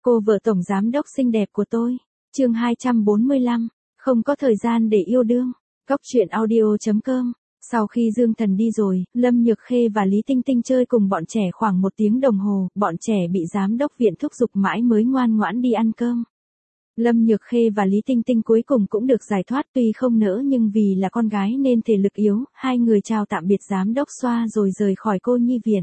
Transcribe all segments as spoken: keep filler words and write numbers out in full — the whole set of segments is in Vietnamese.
Cô vợ tổng giám đốc xinh đẹp của tôi. Chương hai trăm bốn mươi lăm, không có thời gian để yêu đương. Cóc truyện audio chấm com. Sau khi Dương Thần đi rồi, Lâm Nhược Khê và Lý Tinh Tinh chơi cùng bọn trẻ khoảng một tiếng đồng hồ, bọn trẻ bị giám đốc viện thúc giục mãi mới ngoan ngoãn đi ăn cơm. Lâm Nhược Khê và Lý Tinh Tinh cuối cùng cũng được giải thoát, tuy không nỡ nhưng vì là con gái nên thể lực yếu, hai người chào tạm biệt giám đốc xoa rồi rời khỏi cô nhi viện.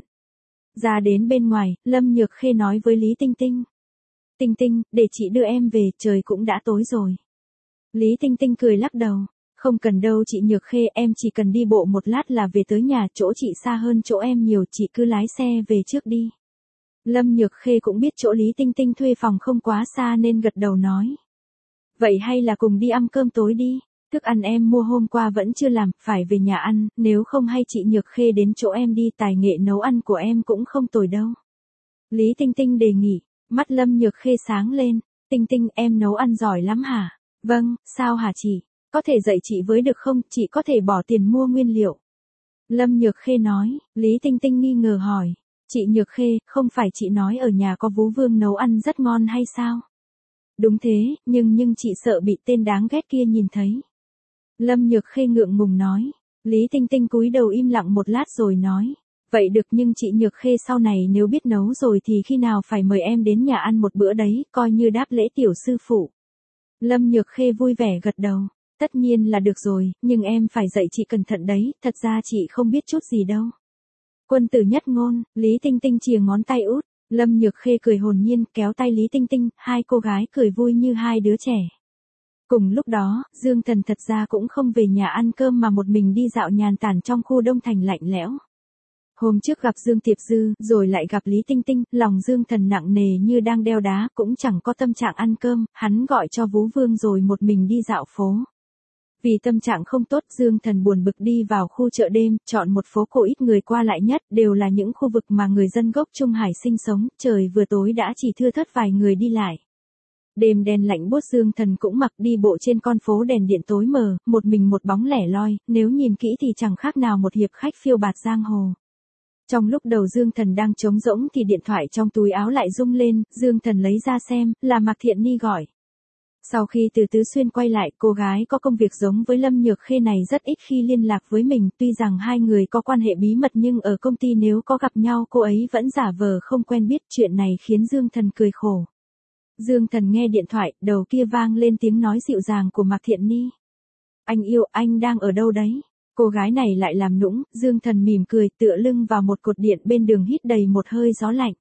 Ra đến bên ngoài, Lâm Nhược Khê nói với Lý Tinh Tinh. Tinh Tinh, để chị đưa em về, trời cũng đã tối rồi. Lý Tinh Tinh cười lắc đầu. Không cần đâu chị Nhược Khê, em chỉ cần đi bộ một lát là về tới nhà, chỗ chị xa hơn chỗ em nhiều, chị cứ lái xe về trước đi. Lâm Nhược Khê cũng biết chỗ Lý Tinh Tinh thuê phòng không quá xa nên gật đầu nói. Vậy hay là cùng đi ăn cơm tối đi, thức ăn em mua hôm qua vẫn chưa làm, phải về nhà ăn, nếu không hay chị Nhược Khê đến chỗ em đi, tài nghệ nấu ăn của em cũng không tồi đâu. Lý Tinh Tinh đề nghị, mắt Lâm Nhược Khê sáng lên, Tinh Tinh em nấu ăn giỏi lắm hả? Vâng, sao hả chị? Có thể dạy chị với được không, chị có thể bỏ tiền mua nguyên liệu. Lâm Nhược Khê nói, Lý Tinh Tinh nghi ngờ hỏi. Chị Nhược Khê, không phải chị nói ở nhà có Vú Vương nấu ăn rất ngon hay sao? Đúng thế, nhưng nhưng chị sợ bị tên đáng ghét kia nhìn thấy. Lâm Nhược Khê ngượng ngùng nói. Lý Tinh Tinh cúi đầu im lặng một lát rồi nói. Vậy được, nhưng chị Nhược Khê sau này nếu biết nấu rồi thì khi nào phải mời em đến nhà ăn một bữa đấy, coi như đáp lễ tiểu sư phụ. Lâm Nhược Khê vui vẻ gật đầu. Tất nhiên là được rồi, nhưng em phải dạy chị cẩn thận đấy, thật ra chị không biết chút gì đâu. Quân tử nhất ngôn, Lý Tinh Tinh chìa ngón tay út, Lâm Nhược Khê cười hồn nhiên kéo tay Lý Tinh Tinh, hai cô gái cười vui như hai đứa trẻ. Cùng lúc đó, Dương Thần thật ra cũng không về nhà ăn cơm mà một mình đi dạo nhàn tản trong khu Đông Thành lạnh lẽo. Hôm trước gặp Dương Tiệp Dư, rồi lại gặp Lý Tinh Tinh, lòng Dương Thần nặng nề như đang đeo đá, cũng chẳng có tâm trạng ăn cơm, hắn gọi cho Vú Vương rồi một mình đi dạo phố. Vì tâm trạng không tốt, Dương Thần buồn bực đi vào khu chợ đêm, chọn một phố cổ ít người qua lại nhất, đều là những khu vực mà người dân gốc Trung Hải sinh sống, trời vừa tối đã chỉ thưa thớt vài người đi lại. Đêm đen lạnh buốt, Dương Thần cũng mặc đi bộ trên con phố đèn điện tối mờ, một mình một bóng lẻ loi, nếu nhìn kỹ thì chẳng khác nào một hiệp khách phiêu bạt giang hồ. Trong lúc đầu Dương Thần đang trống rỗng thì điện thoại trong túi áo lại rung lên, Dương Thần lấy ra xem, là Mạc Thiện Ni gọi. Sau khi từ Tứ Xuyên quay lại, cô gái có công việc giống với Lâm Nhược Khê này rất ít khi liên lạc với mình, tuy rằng hai người có quan hệ bí mật nhưng ở công ty nếu có gặp nhau cô ấy vẫn giả vờ không quen biết, chuyện này khiến Dương Thần cười khổ. Dương Thần nghe điện thoại, đầu kia vang lên tiếng nói dịu dàng của Mạc Thiện Ni. Anh yêu, anh đang ở đâu đấy? Cô gái này lại làm nũng, Dương Thần mỉm cười tựa lưng vào một cột điện bên đường hít đầy một hơi gió lạnh.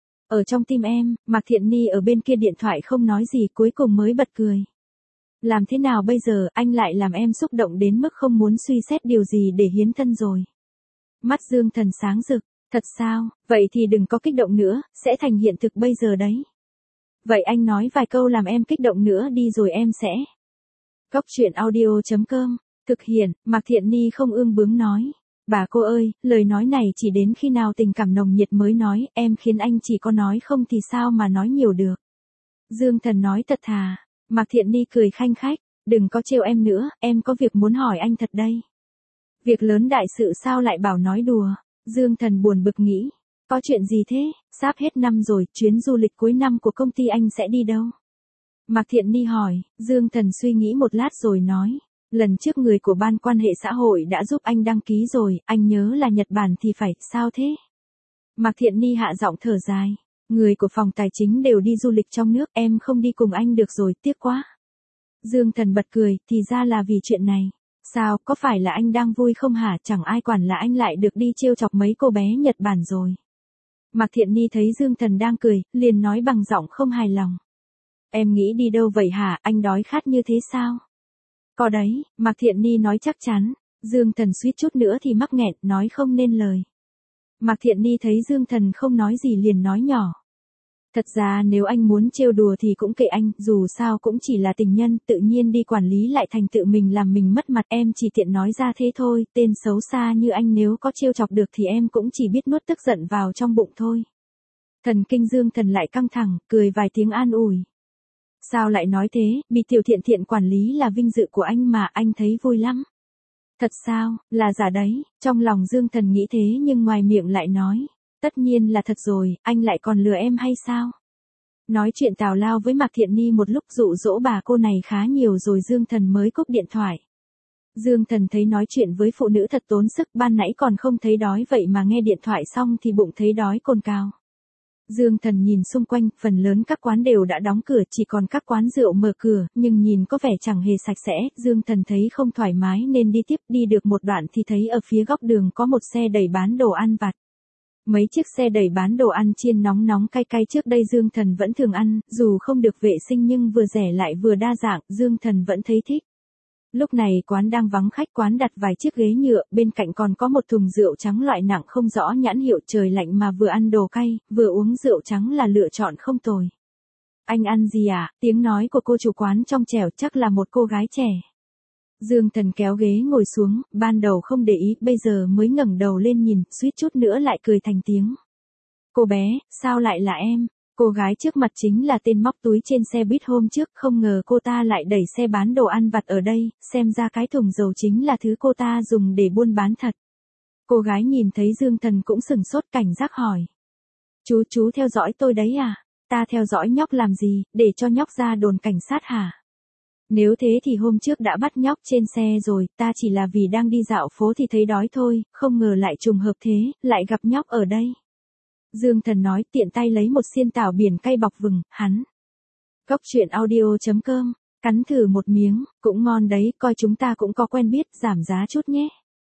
Ở trong tim em, Mạc Thiện Ni ở bên kia điện thoại không nói gì cuối cùng mới bật cười. Làm thế nào bây giờ, anh lại làm em xúc động đến mức không muốn suy xét điều gì để hiến thân rồi. Mắt Dương Thần sáng rực, thật sao, vậy thì đừng có kích động nữa, sẽ thành hiện thực bây giờ đấy. Vậy anh nói vài câu làm em kích động nữa đi rồi em sẽ. Cóc truyện audio chấm com, thực hiện, Mạc Thiện Ni không ương bướng nói. Bà cô ơi, lời nói này chỉ đến khi nào tình cảm nồng nhiệt mới nói, em khiến anh chỉ có nói không thì sao mà nói nhiều được. Dương Thần nói thật thà. Mạc Thiện Ni cười khanh khách, đừng có trêu em nữa, em có việc muốn hỏi anh thật đây. Việc lớn đại sự sao lại bảo nói đùa. Dương Thần buồn bực nghĩ, có chuyện gì thế, sắp hết năm rồi, chuyến du lịch cuối năm của công ty anh sẽ đi đâu? Mạc Thiện Ni hỏi, Dương Thần suy nghĩ một lát rồi nói. Lần trước người của ban quan hệ xã hội đã giúp anh đăng ký rồi, anh nhớ là Nhật Bản thì phải, sao thế? Mạc Thiện Ni hạ giọng thở dài. Người của phòng tài chính đều đi du lịch trong nước, em không đi cùng anh được rồi, tiếc quá. Dương Thần bật cười, thì ra là vì chuyện này. Sao, có phải là anh đang vui không hả, chẳng ai quản là anh lại được đi trêu chọc mấy cô bé Nhật Bản rồi. Mạc Thiện Ni thấy Dương Thần đang cười, liền nói bằng giọng không hài lòng. Em nghĩ đi đâu vậy hả, anh đói khát như thế sao? Có đấy, Mạc Thiện Ni nói chắc chắn. Dương Thần suýt chút nữa thì mắc nghẹn, nói không nên lời. Mạc Thiện Ni thấy Dương Thần không nói gì liền nói nhỏ. Thật ra nếu anh muốn trêu đùa thì cũng kệ anh, dù sao cũng chỉ là tình nhân, tự nhiên đi quản lý lại thành tự mình làm mình mất mặt, em chỉ tiện nói ra thế thôi, tên xấu xa như anh nếu có trêu chọc được thì em cũng chỉ biết nuốt tức giận vào trong bụng thôi. Thần kinh Dương Thần lại căng thẳng, cười vài tiếng an ủi. Sao lại nói thế, bị Tiểu Thiện Thiện quản lý là vinh dự của anh mà, anh thấy vui lắm. Thật sao, là giả đấy, trong lòng Dương Thần nghĩ thế nhưng ngoài miệng lại nói. Tất nhiên là thật rồi, anh lại còn lừa em hay sao? Nói chuyện tào lao với Mạc Thiện Ni một lúc dụ dỗ bà cô này khá nhiều rồi Dương Thần mới cúp điện thoại. Dương Thần thấy nói chuyện với phụ nữ thật tốn sức, ban nãy còn không thấy đói vậy mà nghe điện thoại xong thì bụng thấy đói cồn cào. Dương Thần nhìn xung quanh, phần lớn các quán đều đã đóng cửa, chỉ còn các quán rượu mở cửa, nhưng nhìn có vẻ chẳng hề sạch sẽ, Dương Thần thấy không thoải mái nên đi tiếp, đi được một đoạn thì thấy ở phía góc đường có một xe đẩy bán đồ ăn vặt. Mấy chiếc xe đẩy bán đồ ăn chiên nóng nóng cay cay trước đây Dương Thần vẫn thường ăn, dù không được vệ sinh nhưng vừa rẻ lại vừa đa dạng, Dương Thần vẫn thấy thích. Lúc này quán đang vắng khách, quán đặt vài chiếc ghế nhựa, bên cạnh còn có một thùng rượu trắng loại nặng không rõ nhãn hiệu, trời lạnh mà vừa ăn đồ cay, vừa uống rượu trắng là lựa chọn không tồi. Anh ăn gì à? Tiếng nói của cô chủ quán trong trẻo, chắc là một cô gái trẻ. Dương Thần kéo ghế ngồi xuống, ban đầu không để ý, bây giờ mới ngẩng đầu lên nhìn, suýt chút nữa lại cười thành tiếng. Cô bé, sao lại là em? Cô gái trước mặt chính là tên móc túi trên xe buýt hôm trước, không ngờ cô ta lại đẩy xe bán đồ ăn vặt ở đây, xem ra cái thùng dầu chính là thứ cô ta dùng để buôn bán thật. Cô gái nhìn thấy Dương Thần cũng sửng sốt, cảnh giác hỏi. Chú, chú theo dõi tôi đấy à? Ta theo dõi nhóc làm gì, để cho nhóc ra đồn cảnh sát hả? Nếu thế thì hôm trước đã bắt nhóc trên xe rồi, ta chỉ là vì đang đi dạo phố thì thấy đói thôi, không ngờ lại trùng hợp thế, lại gặp nhóc ở đây. Dương Thần nói, tiện tay lấy một xiên tảo biển cay bọc vừng, hắn. Cốc truyện audio chấm com, cắn thử một miếng, cũng ngon đấy, coi chúng ta cũng có quen biết, giảm giá chút nhé.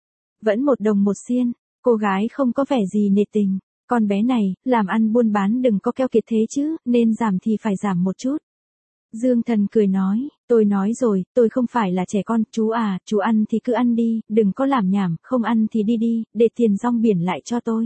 Vẫn một đồng một xiên, cô gái không có vẻ gì nể tình, con bé này, làm ăn buôn bán đừng có keo kiệt thế chứ, nên giảm thì phải giảm một chút. Dương Thần cười nói, tôi nói rồi, tôi không phải là trẻ con, chú à, chú ăn thì cứ ăn đi, đừng có làm nhảm, không ăn thì đi đi, để tiền rong biển lại cho tôi.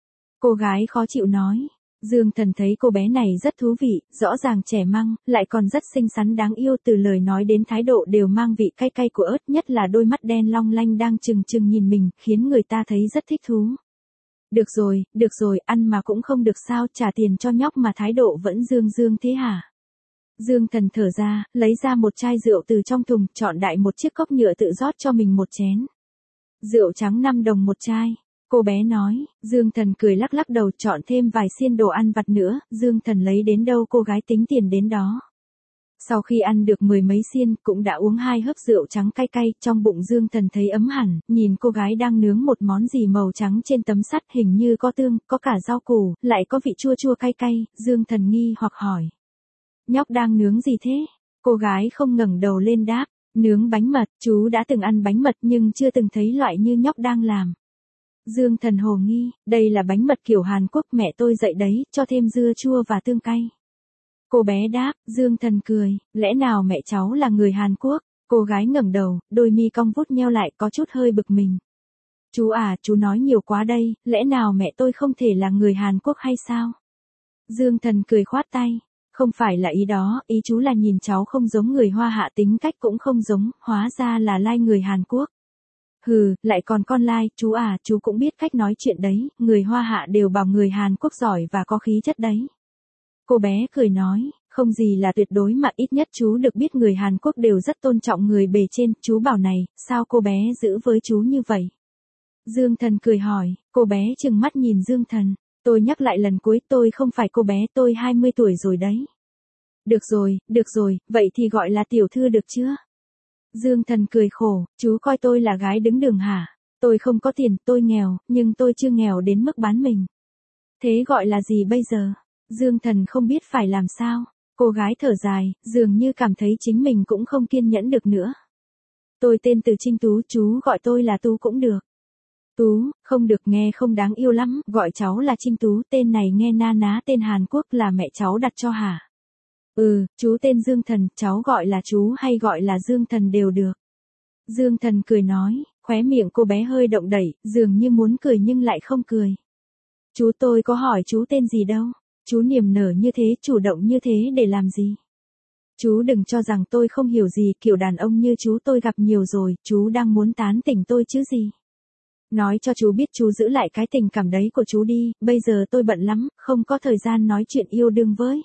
Cô gái khó chịu nói. Dương Thần thấy cô bé này rất thú vị, rõ ràng trẻ măng, lại còn rất xinh xắn đáng yêu, từ lời nói đến thái độ đều mang vị cay cay của ớt, nhất là đôi mắt đen long lanh đang trừng trừng nhìn mình, khiến người ta thấy rất thích thú. Được rồi, được rồi, ăn mà cũng không được sao, trả tiền cho nhóc mà thái độ vẫn dương dương thế hả? Dương Thần thở ra, lấy ra một chai rượu từ trong thùng, chọn đại một chiếc cốc nhựa tự rót cho mình một chén. Rượu trắng năm đồng một chai. Cô bé nói, Dương Thần cười lắc lắc đầu, chọn thêm vài xiên đồ ăn vặt nữa, Dương Thần lấy đến đâu cô gái tính tiền đến đó. Sau khi ăn được mười mấy xiên, cũng đã uống hai hớp rượu trắng cay cay, trong bụng Dương Thần thấy ấm hẳn, nhìn cô gái đang nướng một món gì màu trắng trên tấm sắt, hình như có tương, có cả rau củ, lại có vị chua chua cay cay, Dương Thần nghi hoặc hỏi. Nhóc đang nướng gì thế? Cô gái không ngẩng đầu lên đáp, nướng bánh mật, chú đã từng ăn bánh mật nhưng chưa từng thấy loại như nhóc đang làm. Dương Thần hồ nghi, đây là bánh mật kiểu Hàn Quốc mẹ tôi dạy đấy, cho thêm dưa chua và tương cay. Cô bé đáp, Dương Thần cười, lẽ nào mẹ cháu là người Hàn Quốc? Cô gái ngẩng đầu, đôi mi cong vút nheo lại, có chút hơi bực mình. Chú à, chú nói nhiều quá đây, lẽ nào mẹ tôi không thể là người Hàn Quốc hay sao? Dương Thần cười khoát tay, không phải là ý đó, ý chú là nhìn cháu không giống người Hoa Hạ, tính cách cũng không giống, hóa ra là lai người Hàn Quốc. Hừ, lại còn con lai, chú à, chú cũng biết cách nói chuyện đấy, người Hoa Hạ đều bảo người Hàn Quốc giỏi và có khí chất đấy. Cô bé cười nói, không gì là tuyệt đối mà ít nhất chú được biết người Hàn Quốc đều rất tôn trọng người bề trên, chú bảo này, sao cô bé giữ với chú như vậy? Dương Thần cười hỏi, cô bé trừng mắt nhìn Dương Thần, tôi nhắc lại lần cuối, tôi không phải cô bé, tôi hai mươi tuổi rồi đấy. Được rồi, được rồi, vậy thì gọi là tiểu thư được chưa? Dương Thần cười khổ, chú coi tôi là gái đứng đường hả? Tôi không có tiền, tôi nghèo, nhưng tôi chưa nghèo đến mức bán mình. Thế gọi là gì bây giờ? Dương Thần không biết phải làm sao. Cô gái thở dài, dường như cảm thấy chính mình cũng không kiên nhẫn được nữa. Tôi tên Từ Trinh Tú, chú gọi tôi là Tú cũng được. Tú, không được, nghe không đáng yêu lắm, gọi cháu là Trinh Tú, tên này nghe na ná, tên Hàn Quốc là mẹ cháu đặt cho hả? Ừ, chú tên Dương Thần, cháu gọi là chú hay gọi là Dương Thần đều được. Dương Thần cười nói, khóe miệng cô bé hơi động đẩy, dường như muốn cười nhưng lại không cười. Chú tôi có hỏi chú tên gì đâu, chú niềm nở như thế, chủ động như thế để làm gì? Chú đừng cho rằng tôi không hiểu gì, kiểu đàn ông như chú tôi gặp nhiều rồi, chú đang muốn tán tỉnh tôi chứ gì? Nói cho chú biết chú giữ lại cái tình cảm đấy của chú đi, bây giờ tôi bận lắm, không có thời gian nói chuyện yêu đương với.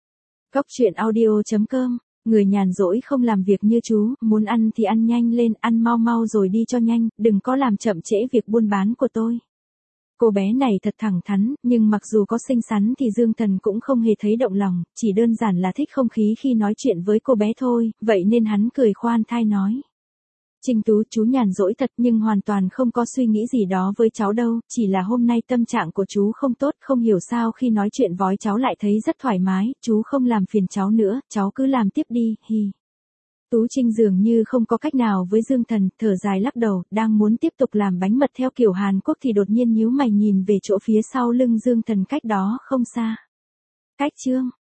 Cốc truyện audio chấm com, người nhàn rỗi không làm việc như chú, muốn ăn thì ăn nhanh lên, ăn mau mau rồi đi cho nhanh, đừng có làm chậm trễ việc buôn bán của tôi. Cô bé này thật thẳng thắn, nhưng mặc dù có xinh xắn thì Dương Thần cũng không hề thấy động lòng, chỉ đơn giản là thích không khí khi nói chuyện với cô bé thôi, vậy nên hắn cười khoan thai nói. Trinh Tú, chú nhàn rỗi thật nhưng hoàn toàn không có suy nghĩ gì đó với cháu đâu, chỉ là hôm nay tâm trạng của chú không tốt, không hiểu sao khi nói chuyện với cháu lại thấy rất thoải mái, chú không làm phiền cháu nữa, cháu cứ làm tiếp đi, hi. Tú Trinh dường như không có cách nào với Dương Thần, thở dài lắc đầu, đang muốn tiếp tục làm bánh mật theo kiểu Hàn Quốc thì đột nhiên nhíu mày nhìn về chỗ phía sau lưng Dương Thần cách đó không xa. Cách chương